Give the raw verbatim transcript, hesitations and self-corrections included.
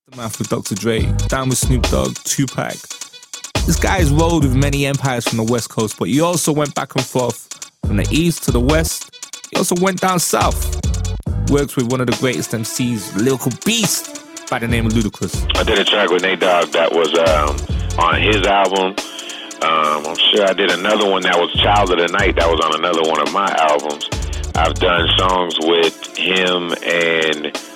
Aftermath with Doctor Dre, down with Snoop Dogg, Tupac. This guy's rolled with many empires from the West Coast, but he also went back and forth from the East to the West. He also went down South. Works with one of the greatest M Cs, lyrical beast, by the name of Ludacris. I did a track with Nate Dogg that was um, on his album. Um, I'm sure I did another one that was Child of the Night. That was on another one of my albums. I've done songs with him and